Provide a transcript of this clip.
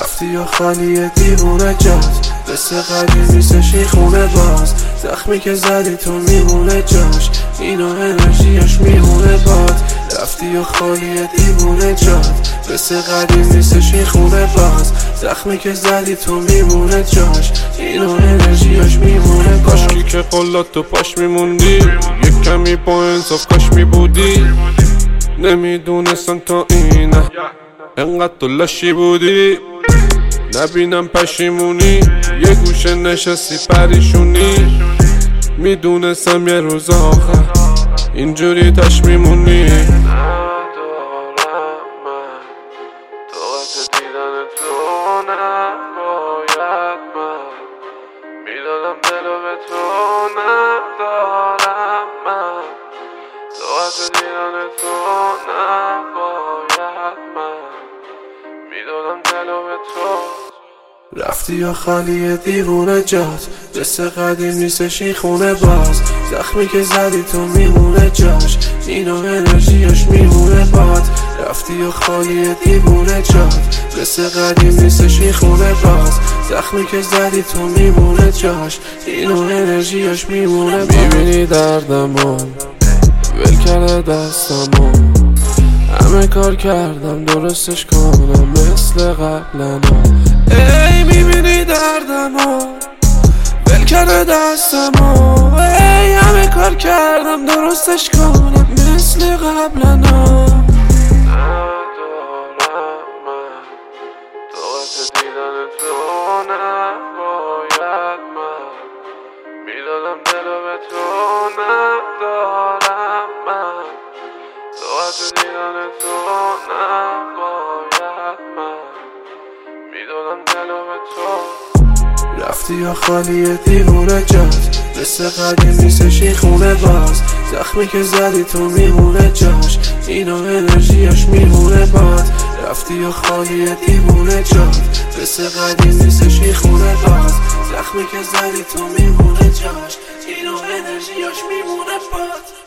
رفتی یا خالی دیوونه جات، مثل قدیم نیستش این خونه باز. زخمی که زدی تو میمونه جاش، اینو انرژیاش میمونه باد. رفتی یا خالی دیوونه جات، مثل قدیم نیستش این خونه باز. زخمی که زدی تو میمونه جاش، اینو انرژیاش میمونه باد. کاشکی که قلات تو پاش میموندی، یک کمی با انصاف کاش میبودی. نمیدونستم تا اینه انقدر تو لاشی بودی. نبینم پشیمونی، یه گوشه نشستی پریشونی. میدونستم یه روز آخر اینجوری تاش میمونی. ندارم من طاقت دیدن تو، نباید من میدادم دلو به تو. ندارم من طاقت دیدن تو، نباید من میدادم دلو به تو. رفتی یا خالی دیوونه جات، مثل قدیم نیستش این خونه باز. زخمی که زدی تو میمونه جاش، اینو انرژیاش میمونه باد. رفتی یا خالی دیوونه جات، مثل قدیم نیستش این خونه باز. زخمی که زدی تو میمونه جاش، اینو انرژیاش میمونه باد. میبینی دردمو، ول کرده دستمو. همه کار کردم درستش کنم مثل قبلنا. ای میبینی دردمو، ول کرده دستمو. ای همه کار کردم درستش کنم مثل قبلنا. ندارم من طاقت دیدن تو، نباید من میدادم دلو به تو. ندارم من طاقت دیدن تو، نباید من میدادم دلو به تو. رفتی یا خالی دیوونه جات، مثل قدیم نیستش این خونه باز. زخمی که زدی تو میمونه جاش، اینو انرژیاش میمونه باد. رفتی یا خالی دیوونه جات، مثل قدیم نیستش این خونه باز. زخمی که زدی تو میمونه جاش، اینو انرژیاش میمونه باد.